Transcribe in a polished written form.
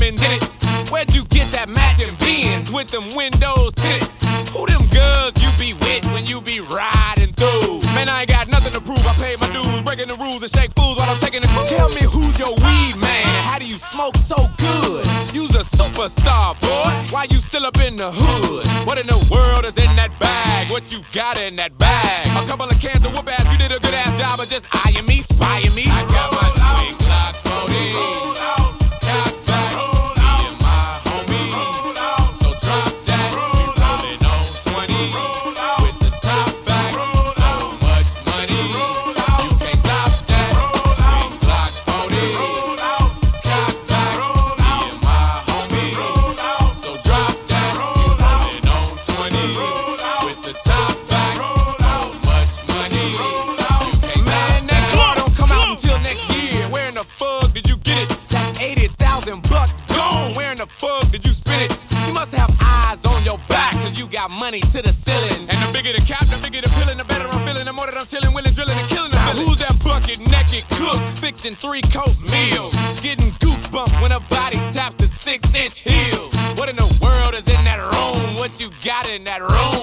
and did it. Where'd you get that matching Benz with them windows tinted? Who them girls you be with when you be riding through? Man, I ain't got nothing to prove. I paid my dues, breaking the rules and shake fools while I'm taking the cruise. Tell me who's your weed man and how do you smoke so good? You's a superstar, boy. Why you still up in the hood? What in the world is in that bag? What you got in that bag? A couple of cans of whoop ass. You did a good ass job of just eyeing me, spying me. I got my twin Glock 40. Money to the ceiling. And the bigger the cap, the bigger the pillin', the better I'm feeling. The more that I'm chillin', willing, drilling, and killing them. Who's that bucket naked cook fixing 3-course meals? Getting goosebumps when a body taps the 6-inch heels. What in the world is in that room? What you got in that room?